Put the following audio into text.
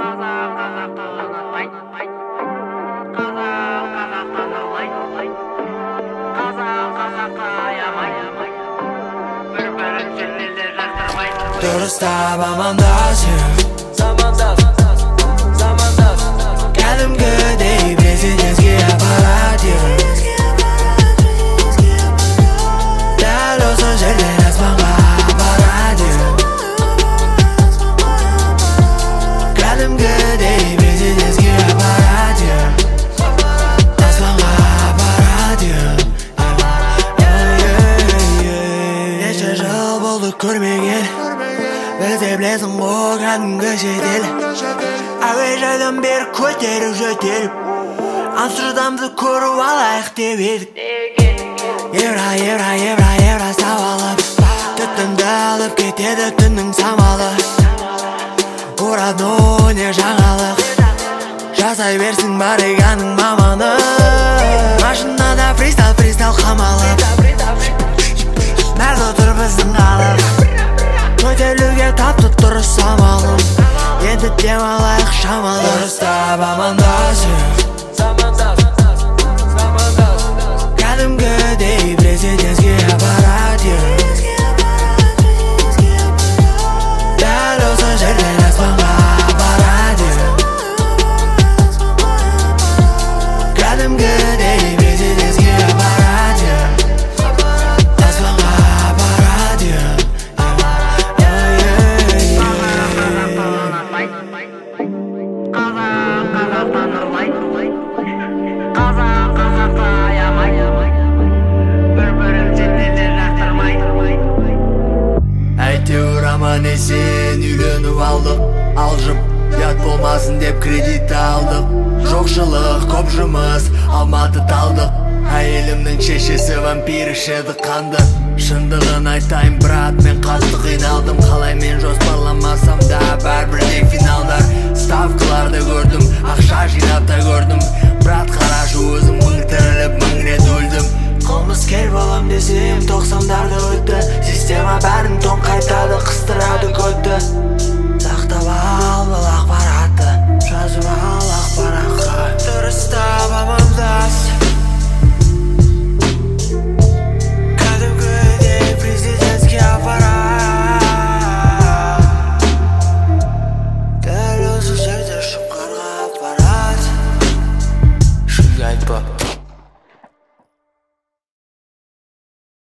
Dürüstap amandasın Kadimgidey bizi dizgi aparatıyor Dal olsun жерден аспанға апарадıyor Kadimgidey bizi dizgi aparatıyor Аспанға апарадıyor Неше жыл болды көрмеген Бізде білесің ғой кәдімгі шетел Әуежайдан бері көтеріп жөтеліп Амстердамды көріп алайық деп едік Евро сап алып Түтінді алып кетеді түннің самалы Родной не жаңалық Жасай берсін бариганың маманы Машинада фристайл қамалып Нәрді тұр біздің қалып Көтерілуге тапты дұрыс самалым Енді демалайық шамалы Дұрыстап амандасып Кәдімгідей президентке апарадıyor Дәл осы жерден аспанға апарадıyor Кәдімгідей президентке апарадıyor Аспанға апарадıyor Әйтеуір аман есен үйленіп алдық Алжып ұят болмасын деп кредит алдық Жоқшылық көп жұмыс алматы талдық Әйелімнің шешесі вампир ішеді қанды Шындығын айтайын брат мен қатты қиналдым Қалай мен жоспарлам